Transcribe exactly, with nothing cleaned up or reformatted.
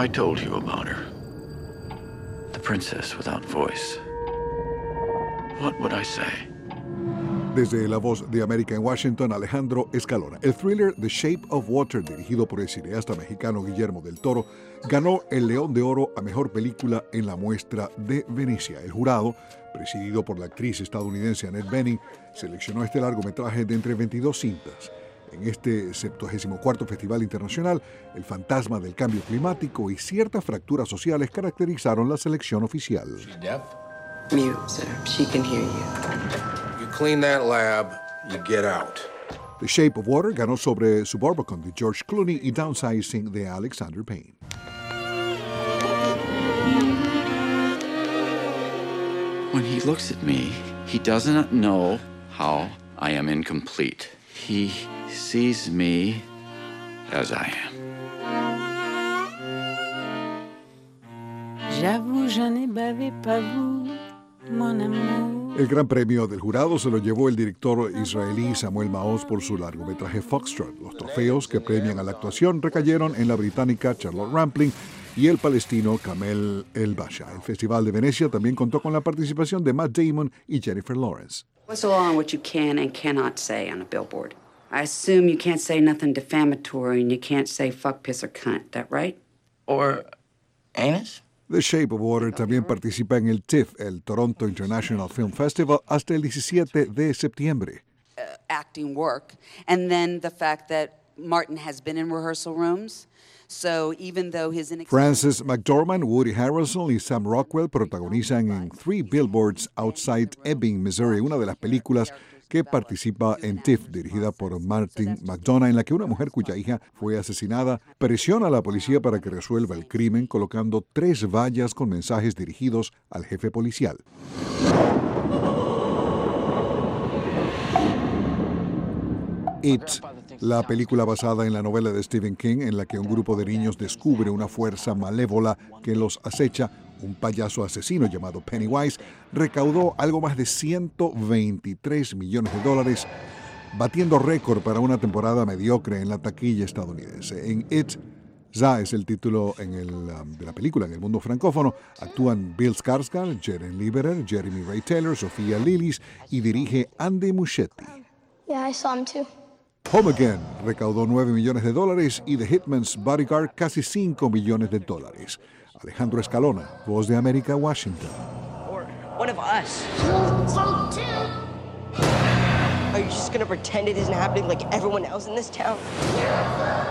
I told you about her. The princess without voice. What would I say? Desde La Voz de América en Washington, Alejandro Escalona. El thriller The Shape of Water, dirigido por el cineasta mexicano Guillermo del Toro, ganó el León de Oro a Mejor Película en la muestra de Venecia. El jurado, presidido por la actriz estadounidense Annette Bening, seleccionó este largometraje de entre veintidós cintas. En este septuagésimo cuarto Festival Internacional, el fantasma del cambio climático y ciertas fracturas sociales caracterizaron la selección oficial. Mute, sir. She can hear you. You clean that lab, you get out. The Shape of Water ganó sobre Suburbicon de George Clooney y Downsizing de Alexander Payne. When he looks at me, he does not know how I am incomplete. He sees me as I am. J'avoue, je n'ai bavé pas vous, mon amour. El gran premio del jurado se lo llevó el director israelí Samuel Maoz por su largometraje Foxtrot. Los trofeos que premian a la actuación recayeron en la británica Charlotte Rampling y el palestino Kamel El Basha. El Festival de Venecia también contó con la participación de Matt Damon y Jennifer Lawrence. What's the law on what you can and cannot say on a billboard? I assume you can't say nothing defamatory and you can't say fuck, piss, or cunt. That right? Or anus? The Shape of Water también participa en el TIFF, el Toronto International Film Festival, hasta el diecisiete de septiembre. Uh, acting work. And then the fact that Martin has been in rehearsal rooms. So even though his Frances McDormand, Woody Harrelson y Sam Rockwell protagonizan en Three Billboards Outside Ebbing, Missouri, una de las películas que participa en TIFF, dirigida por Martin McDonagh, en la que una mujer cuya hija fue asesinada presiona a la policía para que resuelva el crimen colocando tres vallas con mensajes dirigidos al jefe policial. It, la película basada en la novela de Stephen King, en la que un grupo de niños descubre una fuerza malévola que los acecha, un payaso asesino llamado Pennywise, recaudó algo más de ciento veintitrés millones de dólares, batiendo récord para una temporada mediocre en la taquilla estadounidense. En It, Za es el título en el, um, de la película en el mundo francófono. Actúan Bill Skarsgård, Jeren Lieberer, Jeremy Ray Taylor, Sofía Lillis y dirige Andy Muschietti. Yeah, I saw him too. Home Again recaudó nueve millones de dólares y The Hitman's Bodyguard casi cinco millones de dólares. Alejandro Escalona, Voz de América, Washington. Or one of us. So too. Are you just gonna pretend it isn't happening like everyone else in this town?